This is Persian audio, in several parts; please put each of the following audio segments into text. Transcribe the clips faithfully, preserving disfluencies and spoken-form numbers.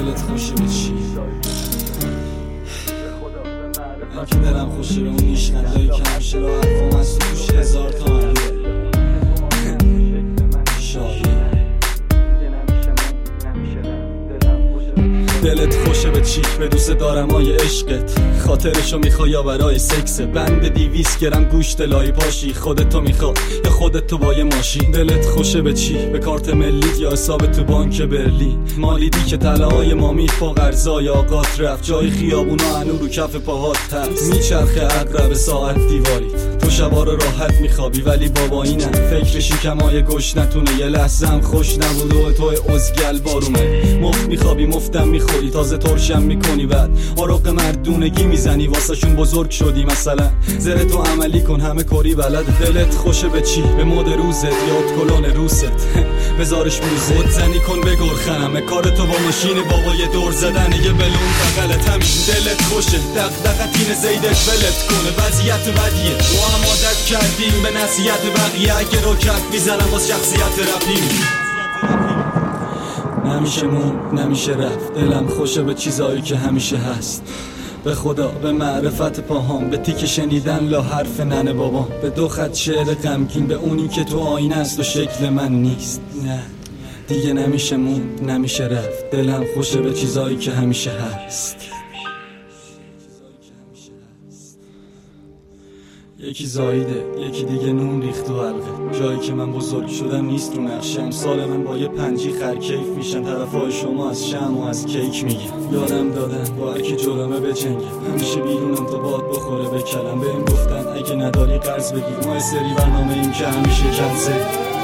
دلت خوشه به چی؟ من که دلم خوشه به اون نیشخندایی که همیشه را حرفم از تو توش هزار تومن دلت خوشه به چی؟ به دوست دارم های عشقت خاطرشو میخوای یا برای سکس بند دیویس گرم گوشت لای پاشی خودتو میخوای یا خودتو با یه ماشین دلت خوشه به چی؟ به کارت ملیت یا حساب تو بانک برلین مالیدی که طلاهای ما میفا قرضای آقات رفت جای خیابونا هنو رو کف پاهات ترس میچرخه عقرب ساعت دیواریت تو شبا رو راحت میخوابی ولی بابا اینم فکر شکمای گوش نتونه یه لحظه هم خوش نبود و تو ازگل بارومه مفت میخوابی مفتم میخوری تازه ترشم میکنی بعد آرق مردونگی میزنی واسه شون بزرگ شدی مثلا زره تو عملی کن همه کاری بلد دلت خوشه به چی؟ به مد روزت یاد کلون روست بزارش موزه خود زنی کن بگور خنمه کار تو با ماشین بابا یه دور زدن یه بلون بغلت همین دلت خوشه دغدغتین زیدت ولت کنه وضعیت بدیه تو هم عادت کردیم به نصیحت بقیه اگه رو کف میزنم باز شخصیت رفیم نمیشه مون نمیشه رفت دلم خوشه به چیزایی که همیشه هست به خدا به معرفت پاهام به تیک شنیدن لا حرف ننه بابا به دو خط شعر غمگین به اونی که تو آینه است و شکل من نیست نه دیگه نمیشه مون نمیشه رفت دلم خوشه به چیزایی که همیشه هست یکی زایده یکی دیگه نون ریخت و حلقه جایی که من بزرگ شدم نیست رو نقشه امسال من با یه پنجی خرکیف میشن طرفای شما از شم و از کیک میگن یادم دادن با هرکی جرمه بجنگه همیشه بیرونم تا باد بخوره بکلم بهم گفتن اگه نداری قرض بگیر ما سری برنامه این که همیشه کنسه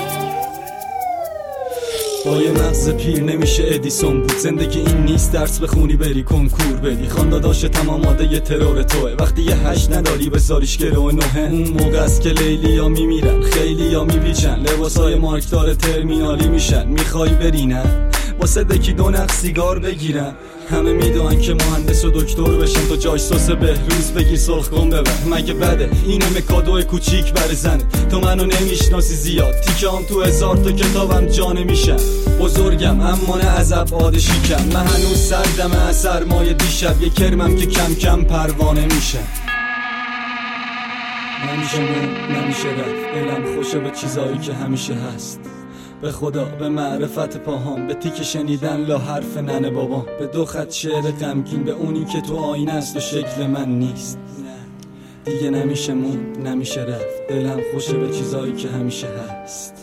با یه مغز پیر نمیشه ادیسون بود زندگی این نیست درس بخونی بری کنکور بدی خانداداش تمام ماده یه ترور توه وقتی یه هشت نداری بذاریش گرو نوهه اون موقع است که لیلی ها میمیرن خیلی ها میپیچن لباسای مارکدار ترمینالی میشن میخوای بری نه واسه دکی دو نخ سیگار بگیرم همه میدونن که مهندس و دکتر بشن تو جاش سس بهروز بگیر سرخ کن ببر مگه بده این همه کادو کوچیک بر زنت تو منو نمیشناسی زیاد تیکه هم تو هزار تا کتابم جا نمیشم بزرگم اما نه از ابعاد شیکم من هنوز سردم از سرمای دیشب یه کرمم که کم کم پروانه میشه نمیشه مون نمیشه رفت دلم خوشه به چیزایی که همیشه هست به خدا به معرفت پاهام به تیک شنیدن لا حرف ننه بابا به دو خط شعر غمگین به اونی که تو آینه است و شکل من نیست نه دیگه نمیشه مون نمیشه رفت دلم خوشه به چیزایی که همیشه هست